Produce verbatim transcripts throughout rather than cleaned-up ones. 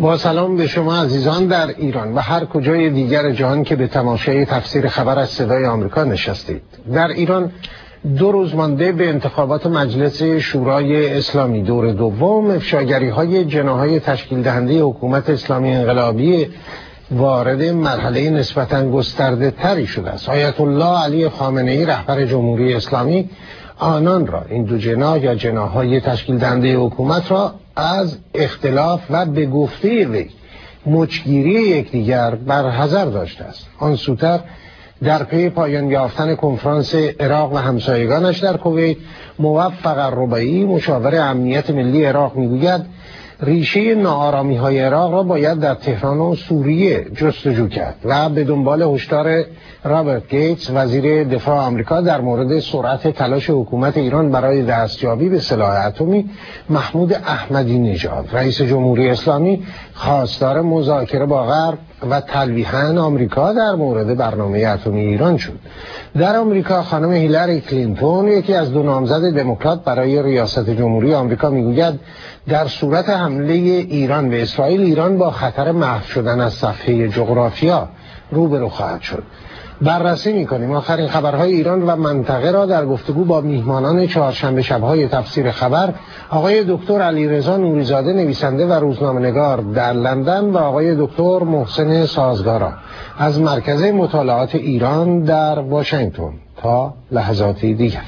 با سلام به شما عزیزان در ایران و هر کجای دیگر جهان که به تماشای تفسیر خبر از صدای آمریکا نشستید. در ایران دو روز مانده به انتخابات مجلس شورای اسلامی دور دوم، افشاگری‌های جناح‌های تشکیل دهنده حکومت اسلامی انقلابی وارد مرحله نسبتاً گسترده تری شده است. آیت الله علی خامنه‌ای رهبر جمهوری اسلامی آنان را، این دو جناح یا جناح‌های تشکیل دهنده حکومت را، از اختلاف و به گفته وی مچگیری یکدیگر برحذر داشته است. آن سوتر در پی پایان یافتن کنفرانس عراق و همسایگانش در کویت، موفق الربیعی مشاور امنیت ملی عراق میگوید ریشه ناآرامی‌های عراق را باید در تهران و سوریه جستجو کرد و به دنبال هشدار رابرت گیتس وزیر دفاع آمریکا در مورد سرعت تلاش حکومت ایران برای دستیابی به سلاح اتمی، محمود احمدی نژاد رئیس جمهوری اسلامی خواستار مذاکره با غرب و تلویحاً آمریکا در مورد برنامه اتمی ایران شد. در آمریکا خانم هیلاری کلینتون، یکی از دو نامزد دموکرات برای ریاست جمهوری آمریکا، میگوید در صورت حمله ایران به اسرائیل، ایران با خطر محو شدن از صفحه جغرافیا روبرو خواهد شد. بررسی می‌کنیم آخرین خبرهای ایران و منطقه را در گفتگو با میهمانان چهارشنبه شب‌های تفسیر خبر، آقای دکتر علیرضا نوری‌زاده نویسنده و روزنامه‌نگار در لندن و آقای دکتر محسن سازگارا از مرکز مطالعات ایران در واشنگتن. تا لحظاتی دیگر.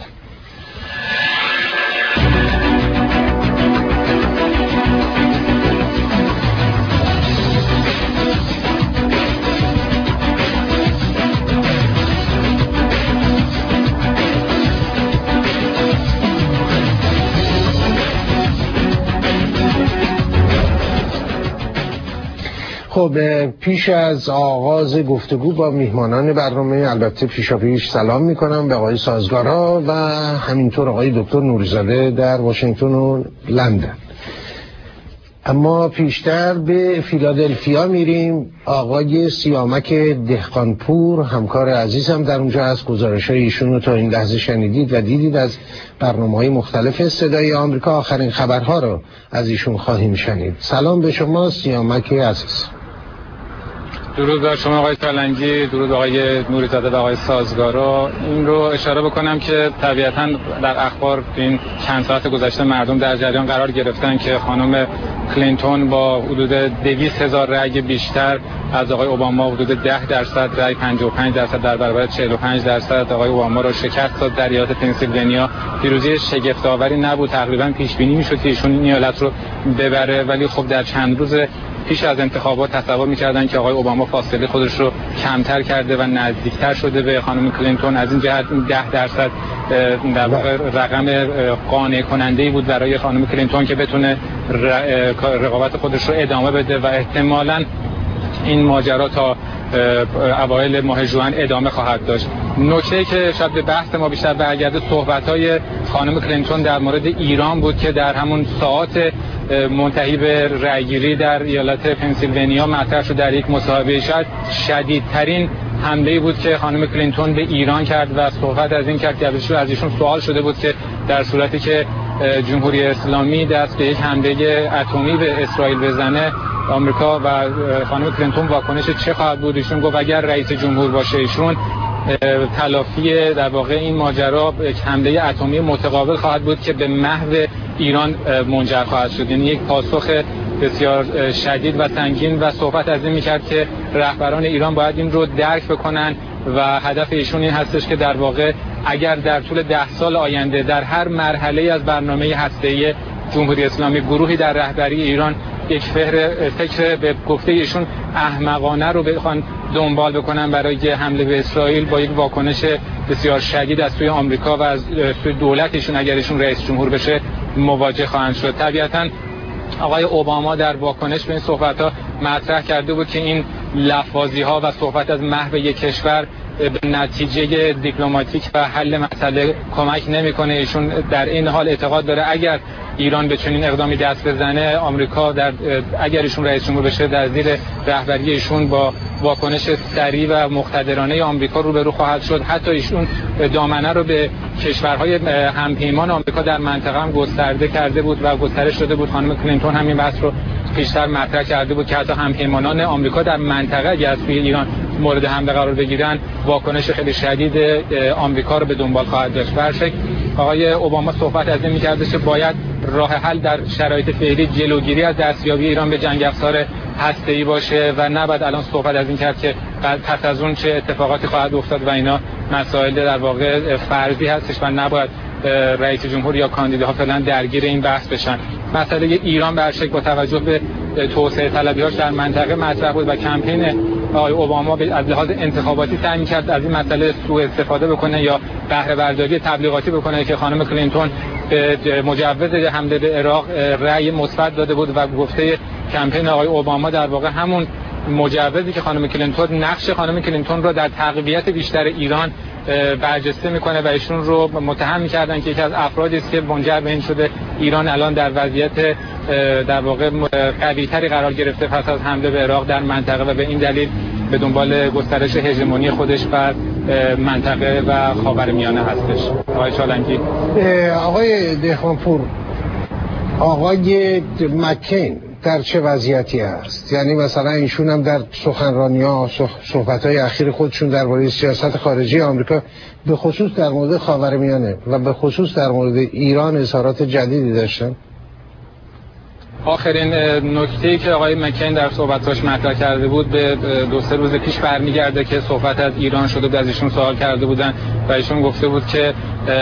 خب، پیش از آغاز گفتگو با میهمانان برنامه، البته پیشا پیش سلام میکنم به آقای سازگارا و همینطور آقای دکتر نوری‌زاده در واشنگتن و لندن. اما پیشتر به فیلادلفیا میریم. آقای سیامک دهقانپور، همکار عزیزم در اونجا هست. گزارش‌های ایشون رو تا این لحظه شنیدید و دیدید از برنامه‌های مختلف صدای آمریکا. آخرین خبرها رو از ایشون خواهیم شنید. سلام به شما سیامک عزیز. درود بر شما آقای سالنگی، درود آقای نوری‌زاده و آقای سازگارا. این رو اشاره بکنم که طبیعتاً در اخبار این چند ساعت گذشته مردم در جریان قرار گرفتن که خانم کلینتون با حدود دویست هزار رأی بیشتر از آقای اوباما، حدود ده درصد رأی، پنجاه و پنج درصد در برابر چهل و پنج درصد آقای اوباما را شکست داد در ایالت پنسیلوانیا. پیروزی شگفت‌آوری نبود، تقریباً پیش بینی می‌شد که ایشون این ایالت رو ببره، ولی خب در چند روز پیش از انتخابات تصور می‌کردن که آقای اوباما فاصله خودش رو کمتر کرده و نزدیکتر شده به خانم کلینتون. از این جهت ده درصد در واقع رقم قانع کننده‌ای بود برای خانم کلینتون که بتونه رقابت خودش رو ادامه بده و احتمالاً این ماجرا تا اوایل ماه ژوئن ادامه خواهد داشت. نکته‌ای که شاید به بحث ما بیشتر برگرده صحبت‌های خانم کلینتون در مورد ایران بود که در همون ساعات منتهی به رأیگیری در ایالت پنسیلوانیا مطرح شد در یک مصاحبه. شاید شدیدترین حمله‌ای بود که خانم کلینتون به ایران کرد و صحبت از این کرد که از ایشون سوال شده بود که در صورتی که جمهوری اسلامی دست به یک حمله اتمی به اسرائیل بزنه، آمریکا و خانم کلینتون واکنش چه خواهد بود؟ ایشون گفت اگر رئیس جمهور باشه ایشون، تلافی در واقع این ماجرا یک حمله اتمی متقابل خواهد بود که به محو ایران منجر خواهد شد. یعنی یک پاسخ بسیار شدید و سنگین و صحبت از این میکرد که رهبران ایران باید این رو درک بکنن و هدف ایشون این هستش که در واقع اگر در طول ده سال آینده در هر مرحله از برنامه هسته‌ای جمهوری اسلامی گروهی در رهبری ایران یک فکر فکر به گفته ایشون احمقانه رو بخوان دنبال بکنن برای حمله به اسرائیل، با یک واکنش بسیار شدید از سوی آمریکا و از سوی دولتشون اگر ایشون رئیس جمهور بشه مواجه خواهند شد. طبیعتاً آقای اوباما در واکنش به این صحبت‌ها مطرح کرده بود که این لفاظی‌ها و صحبت از محو یک کشور به نتیجه دیپلماتیک و حل مسئله کمک نمی‌کنه. ایشون در این حال اعتقاد داره اگر ایران به چنین اقدامی دست بزنه، آمریکا در اگر ایشون رئیس جمهور بشه در زیر رهبری ایشون با واکنش سریع و مقتدرانه آمریکا روبرو خواهد شد. حتی ایشون دامنه رو به کشورهای همپیمان آمریکا در منطقه هم گسترده کرده بود و گسترش داده بود. خانم کلینتون همین بحث رو پیشتر مطرح کرده بود که حتی همپیمانان آمریکا در منطقه اگر از سوی ایران مورد حمله قرار بگیرن واکنش خیلی شدید آمریکا رو به دنبال خواهد داشت. بر شک آقای اوباما صحبت از این می‌کرد که باید راه حل در شرایط فعلی جلوگیری از دستیابی ایران به جنگ افزار هسته‌ای باشه و نباید الان صحبت از این کرد که پس از اون چه اتفاقاتی خواهد افتاد و اینا مسائل در واقع فرضی هستش و نباید رئیس جمهور یا کاندیداها فعلا درگیر این بحث بشن. مسئله ایران بر شک با توجه به توسعه طلبی‌هاش در منطقه مطرح بود و کمپین آقای اوباما از لحاظ انتخاباتی سعی می‌کرد از این مسئله سوء استفاده بکنه یا بهره برداری تبلیغاتی بکنه که خانم کلینتون به مجوز حمله به عراق رأی مثبت داده بود و گفته کمپین آقای اوباما در واقع همون مجوزی که خانم کلینتون نقش خانم کلینتون رو در تقویت بیشتر ایران برجسته میکنه و ایشون رو متهم میکردن که یکی از افرادی است که منجر به این شده ایران الان در وضعیت در واقع قوی‌تری قرار گرفته پس از حمله به عراق در منطقه و به این دلیل به دنبال گسترش هژمونی خودش بر منطقه و خاورمیانه هستش. آقای چالنگی. آقای دهقانپور، آقای مکین در چه وضعیتی هست؟ یعنی مثلا ایشون هم در سخنرانی‌ها صحبت‌های اخیر خودشون درباره سیاست خارجی آمریکا به خصوص در مورد خاورمیانه و به خصوص در مورد ایران اظهارات جدیدی داشتن. آخرین نکته‌ای که آقای مکین در صحبتاش مطرح کرده بود به دو سه روز پیش برمیگرده که صحبت از ایران شده بود، از ایشون سوال کرده بودن و ایشون گفته بود که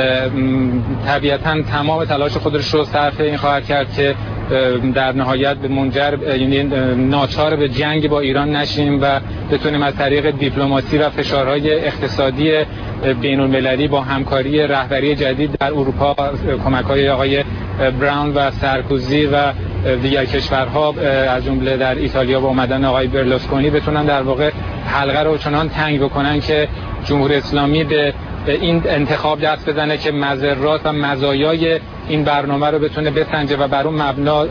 طبیعتاً تمام تلاش خودش رو صرف این خواهد کرد که در نهایت به منجر یعنی ناچار به جنگ با ایران نشیم و بتونیم از طریق دیپلماسی و فشارهای اقتصادی بین‌المللی با همکاری رهبری جدید در اروپا، کمک‌های آقای براون و سارکوزی و دیگر کشورها از جمله در ایتالیا با اومدن آقای برلوسکونی بتونن در واقع حلقه رو چنان تنگ بکنن که جمهوری اسلامی به این انتخاب دست بزنه که مضرات و مزایای این برنامه رو بتونه بسنجه و بر اون مبنا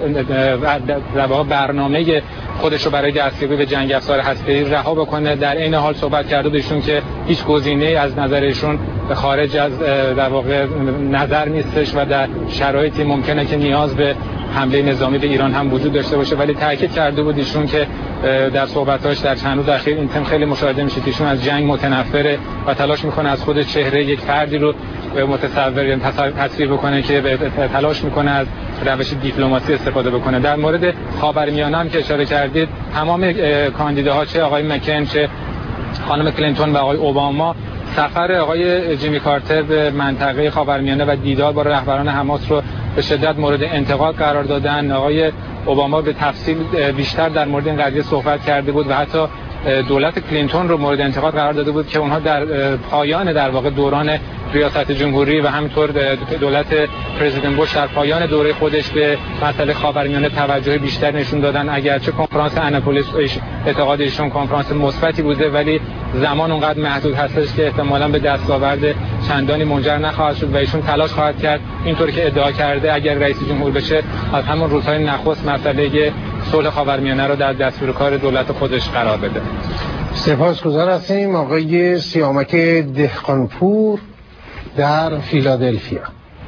در واقع برنامه خودش رو برای دستیابی به جنگ افزار هسته‌ای رها بکنه. در این حال صحبت کرده بودشون که هیچ گزینه‌ای از نظرشون خارج از در واقع نظر نیستش و در شرایطی ممکنه که نیاز به حمله نظامی به ایران هم وجود داشته باشه، ولی تاکید کرده بود ایشون که در صحبتاش در چند روز اخیر این تم خیلی مشاهده میشه که ایشون از جنگ متنفره و تلاش میکنه از خود چهره یک فردی رو متصور یعنی تصویر بکنه که تلاش میکنه از روش دیپلماسی استفاده بکنه. در مورد خاورمیانه هم که اشاره کردید، تمام کاندیداها چه آقای مکین چه خانم کلینتون و آقای اوباما سفر آقای جیمی کارتر به منطقه خاورمیانه و دیدار با رهبران حماس رو به شدت مورد انتقاد قرار دادن. آقای اوباما به تفصیل بیشتر در مورد این قضیه صحبت کرده بود و حتی دولت کلینتون رو مورد انتقاد قرار داده بود که اونها در پایان در واقع دوران ریاست جمهوری و همینطور دولت پرزیدنت بوش در پایان دوره خودش به مسئله خاورمیانه توجه بیشتر نشون دادن. اگرچه کنفرانس آناپولیس اعتقاد ایشون کنفرانس مثبتی بوده، ولی زمان اونقدر محدود هستش که احتمالاً به دستاورد چندانی منجر نخواهد شد و ایشون تلاش خواهد کرد اینطوری که ادعا کرده اگر رئیس جمهور بشه از همون روزهای نخست مسئله صلح خاورمیانه رو در دستور کار دولت خودش قرار بده. سپاسگزار هستیم آقای سیامک دهقانپور در فیلادلفیا.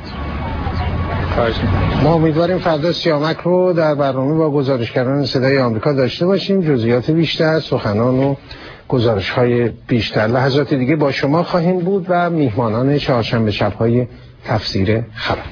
ما امیدواریم فردا سیامک رو در برنامه با گزارشگران صدای آمریکا داشته باشیم. جزئیات بیشتر، سخنان و گزارش‌های بیشتر لحظات دیگه با شما خواهیم بود و میهمانان چهارشنبه شب‌های تفسیر خبر.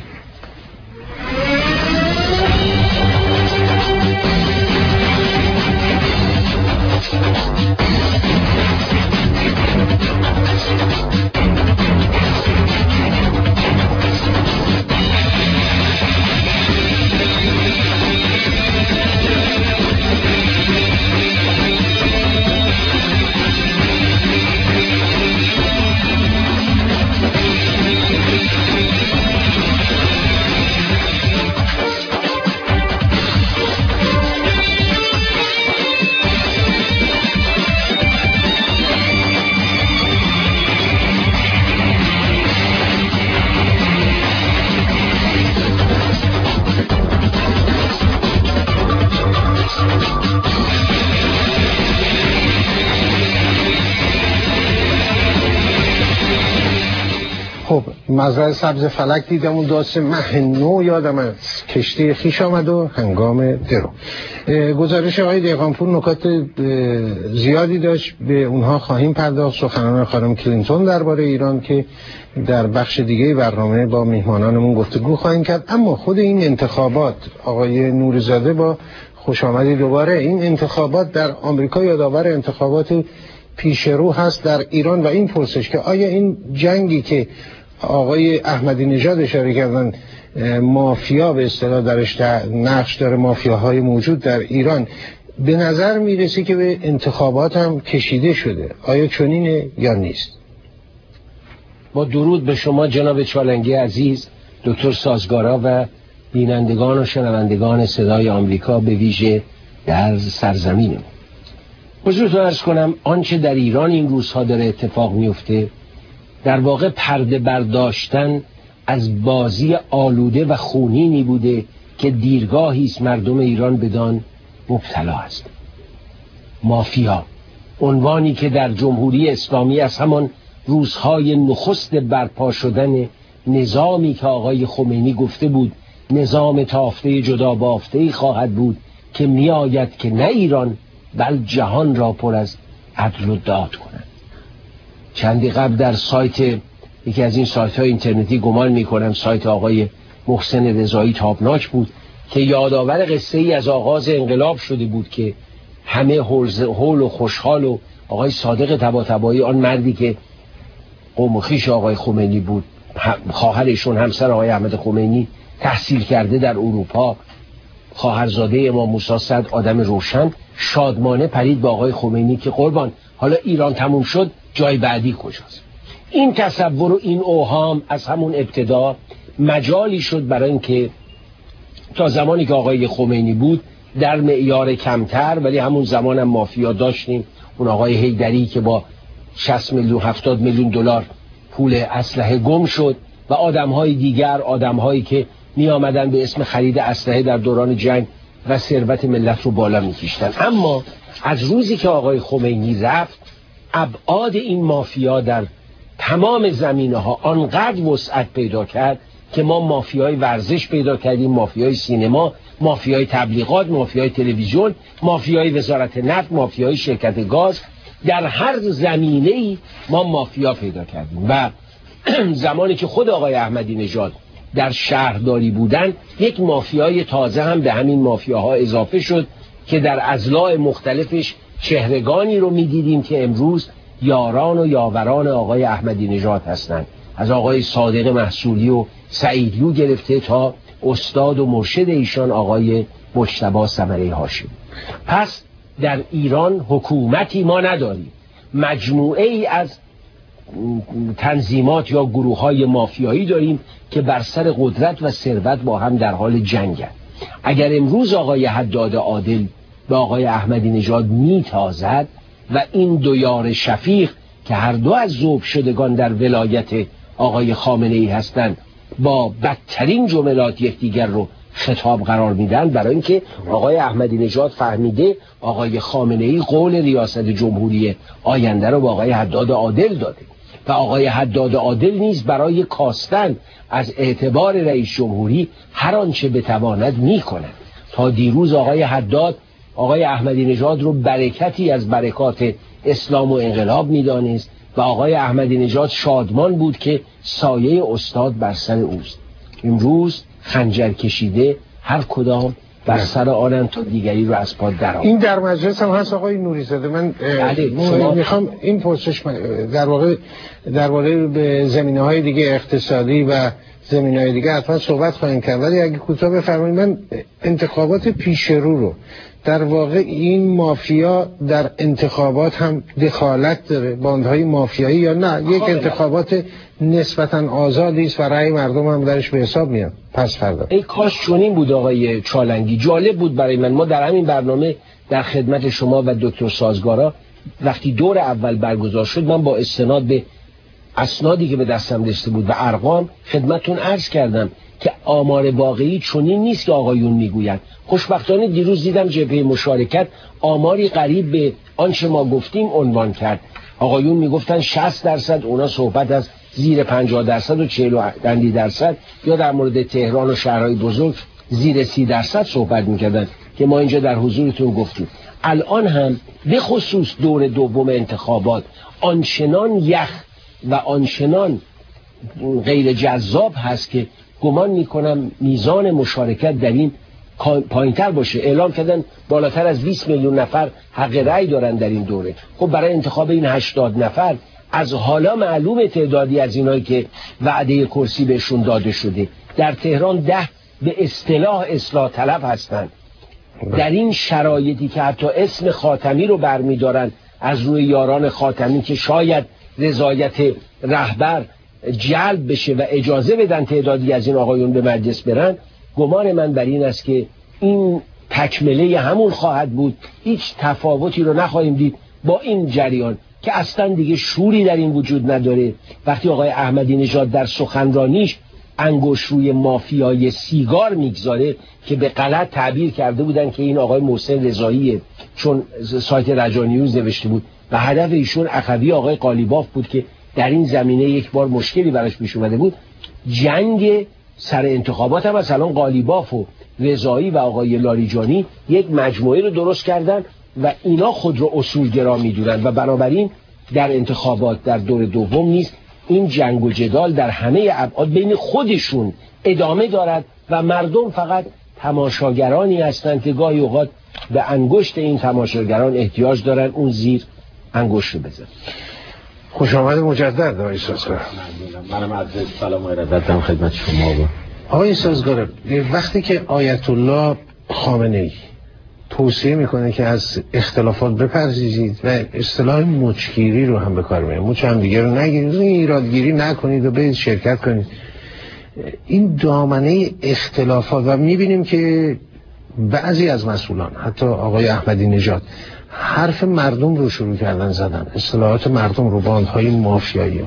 مزرعه سبز فلک دیدم و داست مه نو یادم از کشتی خیش آمد و هنگام درو. گزارش آقای دهقانپور نکات زیادی داشت، به اونها خواهیم پرداخت. سخنان خانم کلینتون درباره ایران که در بخش دیگه برنامه با میهمانانمون گفتگو خواهیم کرد. اما خود این انتخابات، آقای نوری‌زاده با خوش آمدی دوباره، این انتخابات در آمریکا یادآور انتخابات پیش رو هست در ایران و این پرسش که آیا این جنگی که آقای احمدی نژاد اشاره کردن مافیا به اصطلاح درش نقش داره، مافیاهای موجود در ایران، به نظر میرسه که به انتخابات هم کشیده شده، آیا چنینه یا نیست؟ با درود به شما جناب چالنگی عزیز، دکتر سازگارا و بینندگان و شنوندگان صدای آمریکا به ویژه در سرزمینم. حضورتون عرض کنم آنچه در ایران این روزها داره اتفاق میفته در واقع پرده برداشتن از بازی آلوده و خونینی بوده که دیرگاهی است مردم ایران بدان مبتلا است. مافیا، عنوانی که در جمهوری اسلامی از همان روزهای نخست برپا شدن نظامی که آقای خمینی گفته بود نظام تافته جدا بافته‌ای خواهد بود که می آید که نه ایران بل جهان را پر از عدل و داد کنند. چندی قبل در سایت یکی از این سایت های اینترنتی، گمان می کنم سایت آقای محسن رضایی تابناک بود، که یادآور قصه ای از آغاز انقلاب شده بود که همه هول و خوشحال و آقای صادق طباطبایی، آن مردی که قوم و خویش آقای خمینی بود، خواهرشون همسر آقای احمد خمینی، تحصیل کرده در اروپا، خواهرزاده امام موسی صدر، آدم روشن، شادمانه پرید با آقای خمینی که قربان حالا ایران تموم شد، جای بعدی کجاست؟ این تصور و این اوهام از همون ابتدا مجالی شد برای اینکه تا زمانی که آقای خمینی بود در معیار کمتر، ولی همون زمان هم مافیا داشتیم. اون آقای حیدری که با شصت میلیون هفتاد میلیون دلار پول اسلحه گم شد و آدم‌های دیگر، آدم‌هایی که می آمدن به اسم خرید اسلحه در دوران جنگ و ثروت ملت رو بالا می‌کشتن. اما از روزی که آقای خمینی رفت، ابعاد این مافیا در تمام زمینه‌ها آنقدر وسعت پیدا کرد که ما مافیای ورزش پیدا کردیم، مافیای سینما، مافیای تبلیغات، مافیای تلویزیون، مافیای وزارت نفت، مافیای شرکت گاز. در هر زمینه‌ای ما مافیا پیدا کردیم و زمانی که خود آقای احمدی نژاد در شهرداری بودن، یک مافیای تازه هم به همین مافیاها اضافه شد که در اضلاع مختلفش چهرگانی رو می‌دیدیم که امروز یاران و یاوران آقای احمدی نژاد هستند، از آقای صادق محصولی و سعیدیو گرفته تا استاد و مرشد ایشان آقای مجتبی ثمره هاشمی. پس در ایران حکومتی ما نداریم، مجموعه ای از تنظیمات یا گروه های مافیایی داریم که بر سر قدرت و ثروت با هم در حال جنگند. اگر امروز آقای حداد عادل به آقای احمدی نژاد میتازد و این دو یار شفیق که هر دو از ذوب شدگان در ولایت آقای خامنه ای هستند، با بدترین جملات یکدیگر رو خطاب قرار میدن، برای اینکه آقای احمدی نژاد فهمیده آقای خامنه ای قول ریاست جمهوری آینده رو با آقای حداد عادل داده و آقای حداد عادل نیز برای کاستن از اعتبار رئیس جمهوری هر آنچه بتواند میکند. تا دیروز آقای حداد آقای احمدی نژاد رو برکتی از برکات اسلام و انقلاب میدانست و آقای احمدی نژاد شادمان بود که سایه استاد بر سر اوست. امروز خنجر کشیده هر کدام بر سر آنن تا دیگری رو از پا درآورد. این در مجلس هم هست آقای نوری‌زاده. من میخوام این پرسش در واقع در واقع به زمینه‌های دیگه اقتصادی و زمینه‌های دیگه حتما صحبت خواهیم کرد، ولی اگه کوتاه بفرمایید، من انتخابات پیش رو رو در واقع این مافیا در انتخابات هم دخالت داره، باندهای مافیایی، یا نه یک انتخابات نسبتاً آزادی است و رأی مردم هم درش به حساب میاد؟ پس فردا ای کاش چنین بود آقای چالنگی. جالب بود برای من، ما در همین برنامه در خدمت شما و دکتر سازگارا وقتی دور اول برگزار شد، من با استناد به اسنادی که به دستم رسیده بود و ارقام خدمتتون عرض کردم که آمار واقعی چنین نیست که آقایون میگویند. خوشبختانه دیروز دیدم جبهه مشارکت آماری قریب به آنچه ما گفتیم عنوان کرد. آقایون میگفتن شصت درصد، اونا صحبت از زیر پنجاه درصد و چهل و اندی درصد، یا در مورد تهران و شهرهای بزرگ زیر سی درصد صحبت میکردن که ما اینجا در حضورتون گفتیم. الان هم به خصوص دور دوم انتخابات آنچنان یخ و آنچنان غیر جذاب هست که گمان میکنم میزان مشارکت در این پایینتر باشه. اعلام کردن بالاتر از بیست میلیون نفر حق رأی دارن در این دوره. خب برای انتخاب این هشتاد نفر از حالا معلوم تعدادی از اینایی که وعده کرسی بهشون داده شده در تهران ده به اصطلاح اصلاح طلب هستن. در این شرایطی که حتی اسم خاتمی رو برمیدارن از روی یاران خاتمی که شاید رضایت رهبر جلب بشه و اجازه بدن تعدادی از این آقایون به مجلس برن، گمان من بر این است که این تکمله همون خواهد بود. هیچ تفاوتی رو نخواهیم دید با این جریان که اصلا دیگه شوری در این وجود نداره. وقتی آقای احمدی نژاد در سخنرانیش انگوش روی مافیای سیگار میگذاره که به غلط تعبیر کرده بودن که این آقای محسن رضاییه، چون سایت رجا نیوز نوشته بود و هدف ایشون اخوی آقای قالیباف بود که در این زمینه یک بار مشکلی براش پیش اومده بود. جنگ سر انتخابات هم مثلا قالیباف و رضایی و آقای لاریجانی یک مجموعه رو درست کردن و اینا خود رو اصولگرا میدونن و بنابراین در انتخابات در دور دوم نیست این جنگ و جدال در همه ابعاد بین خودشون ادامه دارد و مردم فقط تماشاگرانی هستند که گاهی اوقات به انگشت این تماشاگران احتیاج دارن اون زیر انگشت رو بزن. خوش آمد مجدد آقای سازگار. منم عرض سلام و ارادت دارم خدمت شما. با آقای سازگار، وقتی که آیت الله خامنه ای توصیه میکنه که از اختلافات بپرهیزید و اصطلاح مچگیری رو هم به کار میبره، مچ هم دیگه رو نگیرید، ایرادگیری نکنید و برید شرکت کنید، این دامنه اختلافات و میبینیم که بعضی از مسئولان حتی آقای احمدی نژاد حرف مردم رو شروع کردن زدن، اصطلاحات مردم رو، باندهای مافیایی.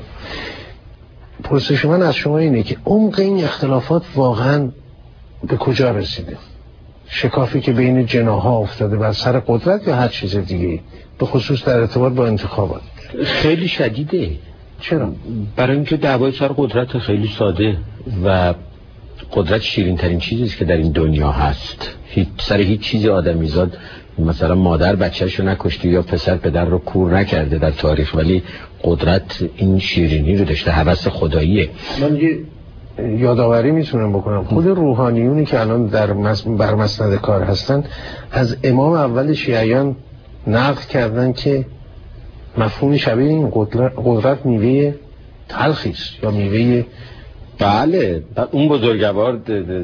پرسش من از شما اینه که عمق این اختلافات واقعا به کجا رسیده؟ شکافی که بین جناح‌ها افتاده بر سر قدرت یا هر چیز دیگه، به خصوص در ارتباط با انتخابات؟ خیلی شدیده. چرا؟ برای اینکه دعوای سر قدرت خیلی ساده و قدرت شیرین ترین چیزیست که در این دنیا هست. هیچ سر هیچ چیزی آدمیزاد مثلا مادر بچه‌شو نکشته یا پسر پدر رو کور نکرده در تاریخ، ولی قدرت این شیرینی رو داشته، هوس خداییه. من یه یادآوری میتونم بکنم، خود روحانیونی که الان در بر مسند کار هستن از امام اول شیعیان نقل کردن که مفهوم شبیه این قدرت, قدرت میوه تلخیست یا میوه. بله، اون بزرگوار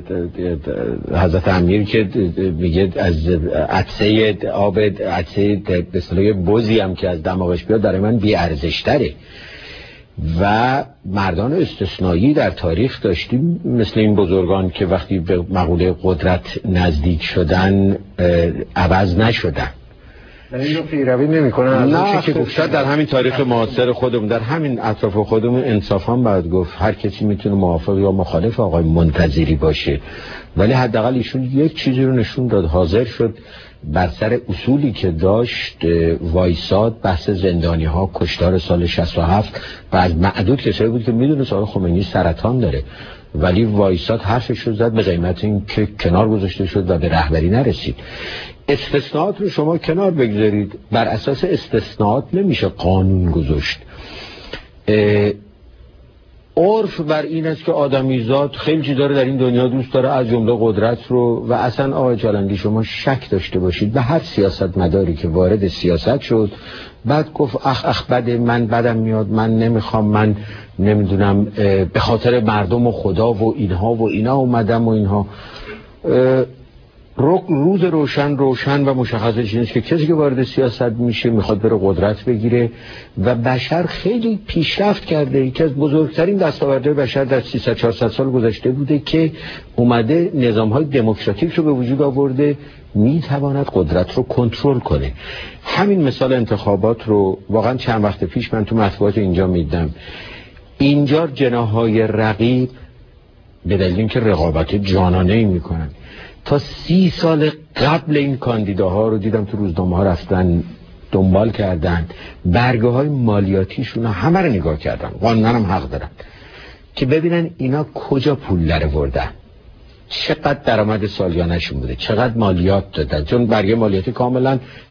حضرت امیر که میگه از عطسه آب عطسه به اصطلاح بزی هم که از دماغش بیاد در من بی ارزش تره. و مردان استثنایی در تاریخ داشتیم مثل این بزرگان که وقتی به مقوله قدرت نزدیک شدن عوض نشدن. این رو پیروی نمی کنن؟ نه، که شاید در همین تاریخ معاصر خودمون، در همین اطراف خودمون انصافا باید گفت هر کسی میتونه موافق یا مخالف آقای منتظری باشه، ولی حداقل ایشون یک چیزی رو نشون داد، حاضر شد بر سر اصولی که داشت وایساد. بحث زندانی ها، کشتار سال شصت و هفت و از معدود کسایی بود که میدونه آقای خمینی سرطان داره، ولی وایساد حرفش رو زد به قیمت این که کنار گذاشته شد و به رهبری نرسید. استثناءات رو شما کنار بگذارید، بر اساس استثناءات نمیشه قانون گذاشت. عرف بر این است که آدمیزاد خیلی چیزا رو در این دنیا دوست داره، از جمله قدرت رو. و اصلا آقای چالنگی شما شک داشته باشید به هر سیاست مداری که وارد سیاست شد بعد گفت اخ اخ بده، من بدم میاد، من نمیخوام، من نمیدونم به خاطر مردم و خدا و اینها و اینا اومدم و اینها. روز روشن روشن و مشخصش اینست که کسی که وارد سیاست میشه میخواد بره قدرت بگیره و بشر خیلی پیشرفت کرده. یکی از بزرگترین دستاوردهای بشر در سیصد چهارصد سال گذشته بوده که اومده نظامهای دموکراتیک رو به وجود آورده، میتواند قدرت رو کنترل کنه. همین مثال انتخابات رو واقعا چند وقت پیش من تو مطبوعات اینجا میدم. اینجا جناح‌های رقیب به دلیل اینکه رقابت جانانه‌ای میکنن، تا سی سال قبل این کاندیداها رو دیدم تو روزنامه ها رفتن دنبال کردن، برگه های مالیاتیشون همه رو نگاه کردن، قانونا هم حق دارن که ببینن اینا کجا پول در بردن، چقدر درآمد سالیانه‌شون بوده، چقدر مالیات دادن، چون برگه مالیاتی کاملا